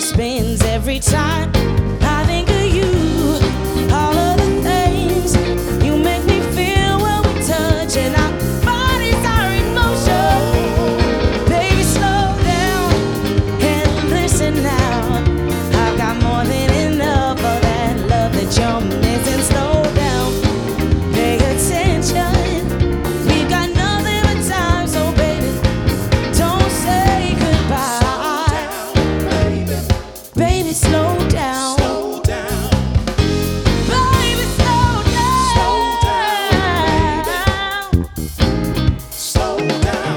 spins every time I think of you. All of the things you make me feel when we touch, and our bodies are in motion. Baby, slow down and listen now. I've got more than enough of that love that you're missing. Slow down, pay attention. We've got nothing but time, so baby, don't say goodbye. Baby, slow down. Slow down. Baby, slow down. Slow down.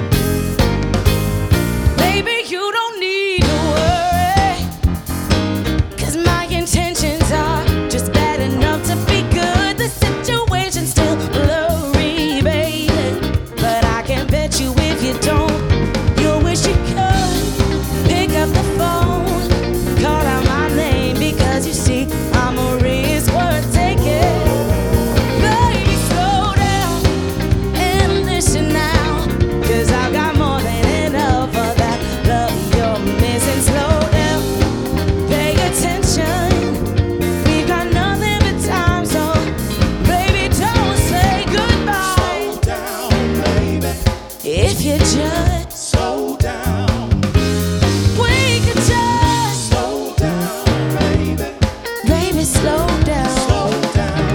Baby, you don't need to worry, 'cause my intentions are just bad enough to be good. The situation's still blurry, baby, but I can bet you if you don't, you'll wish you could pick up the phone, call out my name, because you see I'm a risk worth taking. Baby, slow down and listen now, 'cause I've got more than enough of that love you're missing. Slow down, pay attention. We've got nothing but time, so baby, don't say goodbye. Slow down, baby. If you just, Slow down. we could just, Slow down, baby. baby, slow down. Slow down.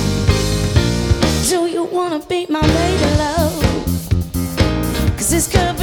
Do you wanna be my lady love? 'Cause this could